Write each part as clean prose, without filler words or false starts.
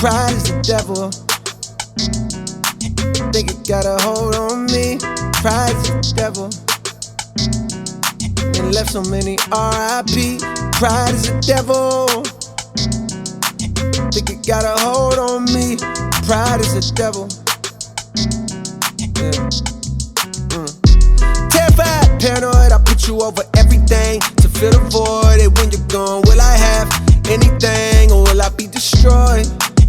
Pride is the devil. Think it got a hold on me. Pride is the devil. And left so many R.I.P. Pride is the devil. Think it got a hold on me. Pride is the devil. Yeah. Terrified, paranoid, I put you over everything to fill the void. And when you're gone, will I have anything or will I be destroyed?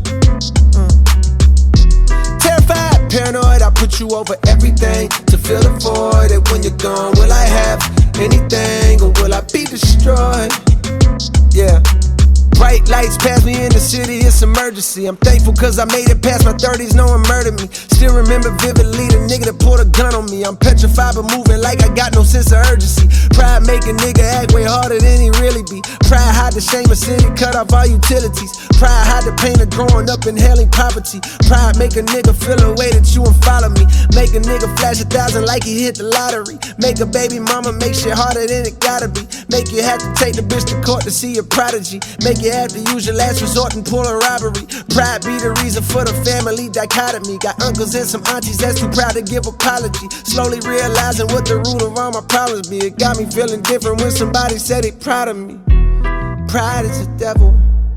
Terrified, paranoid, I put you over everything to fill the void. And when you're gone, will I have anything or will I be destroyed? Yeah. Bright lights pass me in the city, it's emergency. I'm thankful cause I made it past my 30s, no one murdered me. Still remember vividly the nigga that pulled a gun on me. I'm petrified but moving like I got no sense of urgency. Pride make a nigga act way harder than he really be. Pride hide the shame of city, cut off all utilities. Pride hide the pain of growing up inhaling poverty. Pride make a nigga feel a way that you won't follow me. Make a nigga flash 1,000 like he hit the lottery. Make a baby mama make shit harder than it gotta be. Make you have to take the bitch to court to see your prodigy. Make you have to use your last resort and pull a robbery. Pride be the reason for the family dichotomy. Got uncles and some aunties that's too proud to give apology. Slowly realizing what the root of all my problems be. It got me feeling different when somebody said they proud of me. Pride is the devil.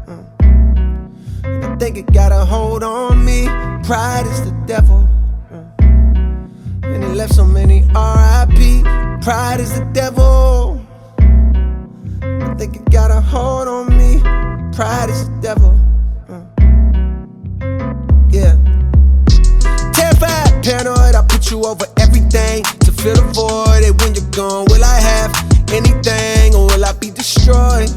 I think it got a hold on me. Pride is the devil. And it left so many R.I.P. Pride is the devil. I think it got a hold on me. Pride is the devil. Yeah. Terrified, paranoid, I put you over everything to fill the void. And when you're gone, will I have anything or will I be destroyed?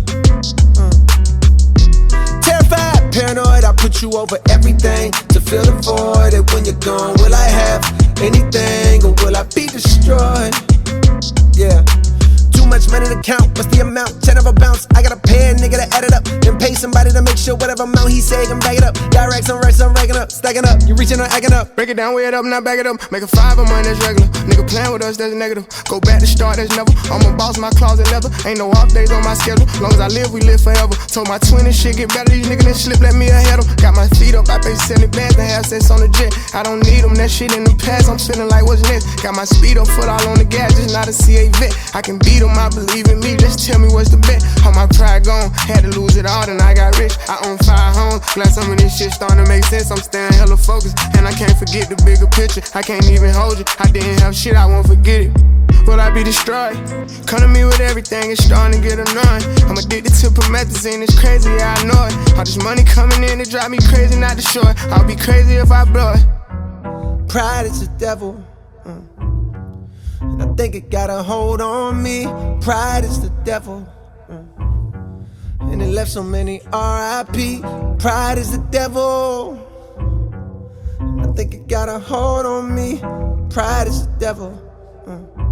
Terrified, paranoid, I put you over everything to fill the void. And when you're gone, will I have anything or will I be destroyed? Yeah. Too much money to count, what's the amount? 10 of a bounce, I gotta pay a nigga to add it up. Then pay somebody to make sure whatever amount he say can back it up. Got racks on racks, I'm racking up, stacking up. You reaching or acting up. Break it down, weigh it up, now back it up. Make a 5 of mine, that's regular. Nigga playing with us, that's negative. Go back to start, that's never. I'm a boss, my closet leather. Ain't no off days on my schedule. Long as I live, we live forever. Told my twin this shit get better. These niggas that slip, let me ahead of. Got my feet up, I pay 70 bands to have sex on the jet. I don't need them, that shit in the past. I'm feeling like what's next. Got my speed up, foot all on the gas, just not a CA vet. I can beat them, I believe in me. Just tell me what's the bet. All my pride gone, had to lose it all, then I got rich. I own 5 homes, glad some of this shit starting to make sense. I'm staying hella focused, and I can't forget the bigger picture. I can't even hold you, I didn't have shit, I won't forget it. Will I be destroyed? Come to me with everything, it's starting to get annoying. I'm addicted to promethazine, it's crazy, yeah, I know it. All this money coming in, it drive me crazy, not to show it. I'll be crazy if I blow it. Pride is the devil. And I think it got a hold on me. Pride is the devil. And it left so many R.I.P. Pride is the devil. I think it got a hold on me. Pride is the devil.